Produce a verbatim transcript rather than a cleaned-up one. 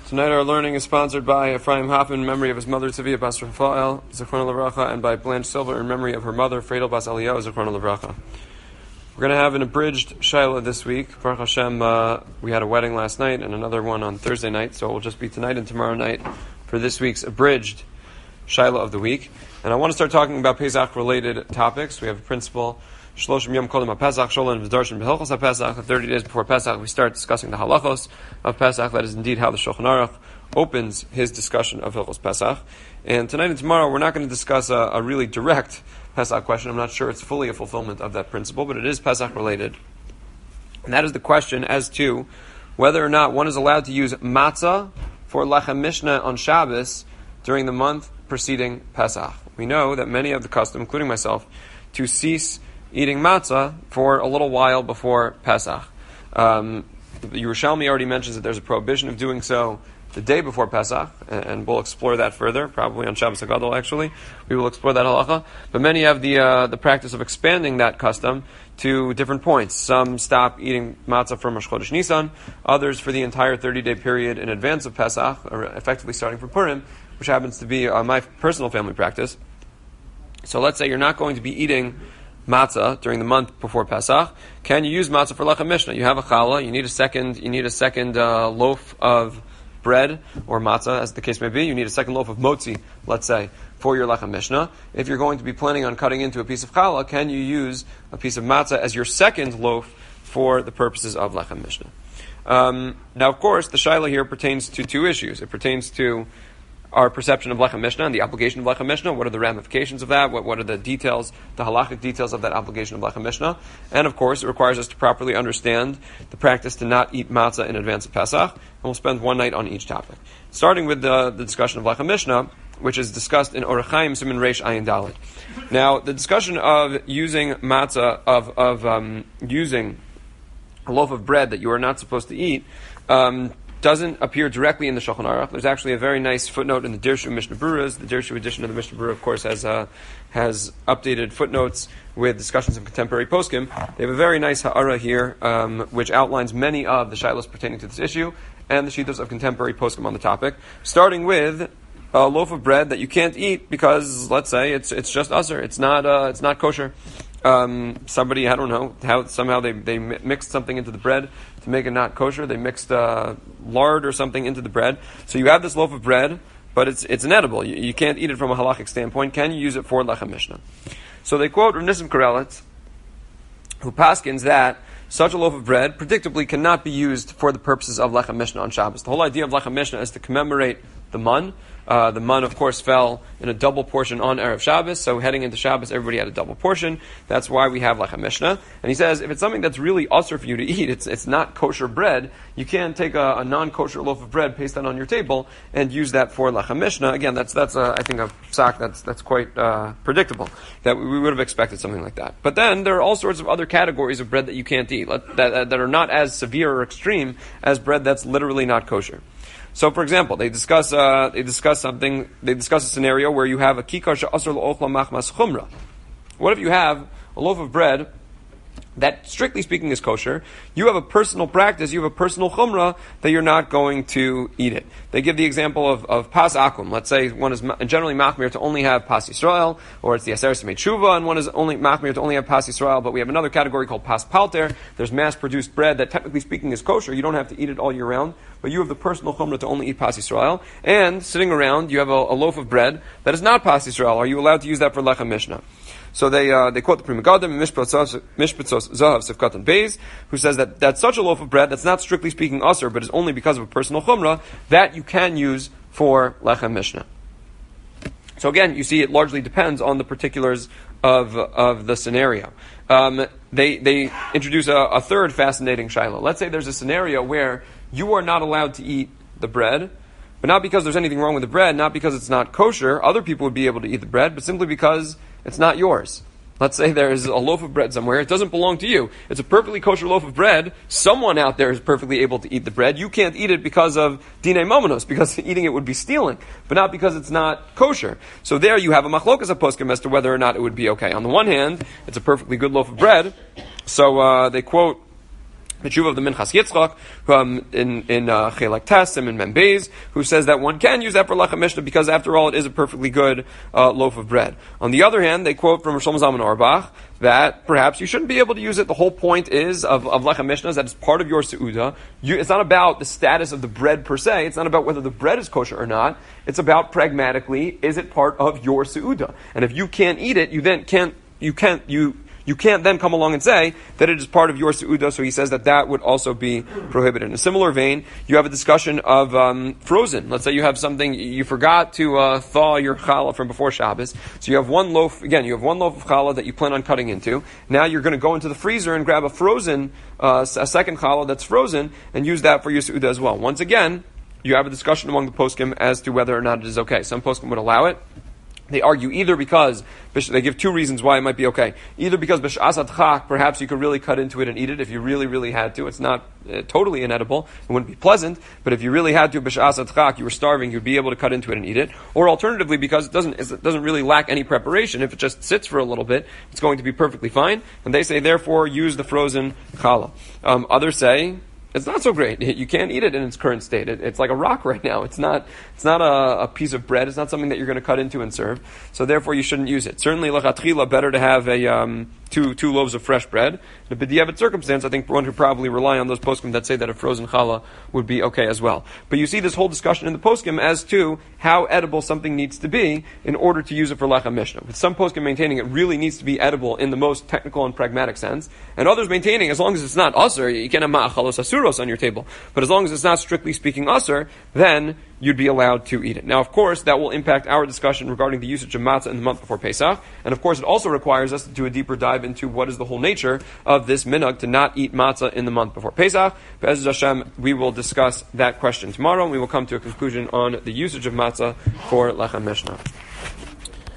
Tonight our learning is sponsored by Ephraim Hoffman in memory of his mother Tzivia Bas Rafael, Zechrona Livracha, and by Blanche Silver in memory of her mother Fredel Bas Eliyahu, Zechrona Livracha. We're going to have an abridged Shaila this week. Baruch Hashem, uh, we had a wedding last night and another one on Thursday night, so it will just be tonight and tomorrow night for this week's abridged Shaila of the week. And I want to start talking about Pesach-related topics. We have a principle, Shloshim Yom Kodim HaPesach, Sholan V'Darshan B'Hilchos HaPesach. thirty days before Pesach, we start discussing the halachos of Pesach. That is indeed how the Shulchan Aruch opens his discussion of Hilchos Pesach. And tonight and tomorrow, we're not going to discuss a, a really direct Pesach question. I'm not sure it's fully a fulfillment of that principle, but it is Pesach-related. And that is the question as to whether or not one is allowed to use matzah for Lechem Mishnah on Shabbos during the month preceding Pesach. We know that many have the custom, including myself, to cease eating matzah for a little while before Pesach. Um, the Yerushalmi already mentions that there's a prohibition of doing so the day before Pesach, and, and we'll explore that further, probably on Shabbos HaGadol actually. We will explore that halacha. But many have the uh, the practice of expanding that custom to different points. Some stop eating matzah from Rosh Chodesh Nisan, others for the entire thirty-day period in advance of Pesach, or effectively starting from Purim, which happens to be uh, my personal family practice. So let's say you're not going to be eating matzah during the month before Pesach. Can you use matzah for Lechem Mishnah? You have a challah, you need a second, you need a second uh, loaf of bread or matzah, as the case may be. You need a second loaf of motzi, let's say, for your Lechem Mishnah. If you're going to be planning on cutting into a piece of challah, can you use a piece of matzah as your second loaf for the purposes of Lechem Mishnah? Um, now, of course, the shaila here pertains to two issues. It pertains to our perception of Lechem Mishnah and the obligation of Lechem Mishnah. What are the ramifications of that? What, what are the details, the halachic details of that obligation of Lechem Mishnah? And of course, it requires us to properly understand the practice to not eat matzah in advance of Pesach. And we'll spend one night on each topic. Starting with the, the discussion of Lechem Mishnah, which is discussed in Orach Chaim Siman Reish Ayin Dalet. Now, the discussion of using matzah, of, of um, using a loaf of bread that you are not supposed to eat, um, doesn't appear directly in the Shulchan Aruch. There's actually a very nice footnote in the Dirshu Mishnah Berurah. The Dirshu edition of the Mishnah Berurah, of course, has uh, has updated footnotes with discussions of contemporary poskim. They have a very nice ha'ara here, um, which outlines many of the shilos pertaining to this issue and the shittos of contemporary poskim on the topic, starting with a loaf of bread that you can't eat because, let's say, it's it's just usher. It's not uh, it's not kosher. Um, somebody, I don't know, how somehow they, they mixed something into the bread to make it not kosher. They mixed uh, lard or something into the bread. So you have this loaf of bread, but it's it's inedible. You, you can't eat it from a halachic standpoint. Can you use it for Lechem Mishnah? So they quote Rav Nissim Karelitz, who paskins that such a loaf of bread predictably cannot be used for the purposes of Lechem Mishnah on Shabbos. The whole idea of Lechem Mishnah is to commemorate the man. Uh, the man, of course, fell in a double portion on Erev Shabbos, so heading into Shabbos, everybody had a double portion. That's why we have Lechem Mishnah. And he says, if it's something that's really usher for you to eat, it's it's not kosher bread, you can't take a, a non-kosher loaf of bread, paste that on your table, and use that for Lechem Mishnah. Again, that's, that's uh, I think, a psak that's that's quite uh, predictable, that we would have expected something like that. But then, there are all sorts of other categories of bread that you can't eat, that, that, that are not as severe or extreme as bread that's literally not kosher. So, for example, they discuss uh, they discuss something. They discuss a scenario where you have a kikar she'asur l'ochla machmas chumra. What if you have a loaf of bread that, strictly speaking, is kosher? You have a personal practice. You have a personal chumra that you're not going to eat it. They give the example of, of pas akum. Let's say one is generally machmir to only have pas Yisrael, or it's the Aseres Yemei Tshuva, and one is only machmir to only have pas Yisrael. But we have another category called pas palter. There's mass-produced bread that, technically speaking, is kosher. You don't have to eat it all year round, but you have the personal chumrah to only eat pas Yisrael. And sitting around, you have a, a loaf of bread that is not pas Yisrael. Are you allowed to use that for Lechem Mishnah? So they uh, they quote the Pri Megadim, Mishpatzos Zahav Sifkat and Beis, who says that, that such a loaf of bread that's not strictly speaking usher, but is only because of a personal chumrah, that you can use for Lechem Mishnah. So again, you see it largely depends on the particulars of of the scenario. Um, they they introduce a, a third fascinating shiloh. Let's say there's a scenario where you are not allowed to eat the bread, but not because there's anything wrong with the bread, not because it's not kosher. Other people would be able to eat the bread, but simply because it's not yours. Let's say there's a loaf of bread somewhere. It doesn't belong to you. It's a perfectly kosher loaf of bread. Someone out there is perfectly able to eat the bread. You can't eat it because of dinei mamonos, because eating it would be stealing, but not because it's not kosher. So there you have a machlokas poskim as to whether or not it would be okay. On the one hand, it's a perfectly good loaf of bread. So uh, they quote the tshuva of the Minchas Yitzchak, um, in, in, uh, Chelek Tes and in Membeis, who says that one can use that for Lechem Mishnah because after all it is a perfectly good, uh, loaf of bread. On the other hand, they quote from Shlomo Zalman Auerbach that perhaps you shouldn't be able to use it. The whole point is of, of Lechem Mishnah is that it's part of your Seudah. You, it's not about the status of the bread per se. It's not about whether the bread is kosher or not. It's about pragmatically, is it part of your Seudah? And if you can't eat it, you then can't, you can't, you, You can't then come along and say that it is part of your Seudah, so he says that that would also be prohibited. In a similar vein, you have a discussion of um, frozen. Let's say you have something, you forgot to uh, thaw your challah from before Shabbos, so you have one loaf, again, you have one loaf of challah that you plan on cutting into. Now you're going to go into the freezer and grab a frozen, uh, a second challah that's frozen, and use that for your Seudah as well. Once again, you have a discussion among the poskim as to whether or not it is okay. Some poskim would allow it. They argue either because, they give two reasons why it might be okay. Either because b'sh'as adchak, perhaps you could really cut into it and eat it if you really, really had to. It's not uh, totally inedible. It wouldn't be pleasant, but if you really had to, b'sh'as adchak, you were starving, you'd be able to cut into it and eat it. Or alternatively, because it doesn't, it doesn't really lack any preparation. If it just sits for a little bit, it's going to be perfectly fine. And they say, therefore, use the frozen challah. Um, others say, it's not so great. You can't eat it in its current state. It, it's like a rock right now. It's not. It's not a, a piece of bread. It's not something that you're going to cut into and serve. So therefore, you shouldn't use it. Certainly, lechatchila, better to have a um, two two loaves of fresh bread. In a b'diavad circumstance, I think one could probably rely on those poskim that say that a frozen challah would be okay as well. But you see this whole discussion in the poskim as to how edible something needs to be in order to use it for lechem mishnah. With some poskim maintaining it really needs to be edible in the most technical and pragmatic sense, and others maintaining as long as it's not usher, you can't have ma'achalos asuros on your table. But as long as it's not strictly speaking usher, then you'd be allowed to eat it. Now, of course, that will impact our discussion regarding the usage of matzah in the month before Pesach. And of course, it also requires us to do a deeper dive into what is the whole nature of this minhag to not eat matzah in the month before Pesach. Be'ez Hashem, we will discuss that question tomorrow, and we will come to a conclusion on the usage of matzah for Lechem Mishnah.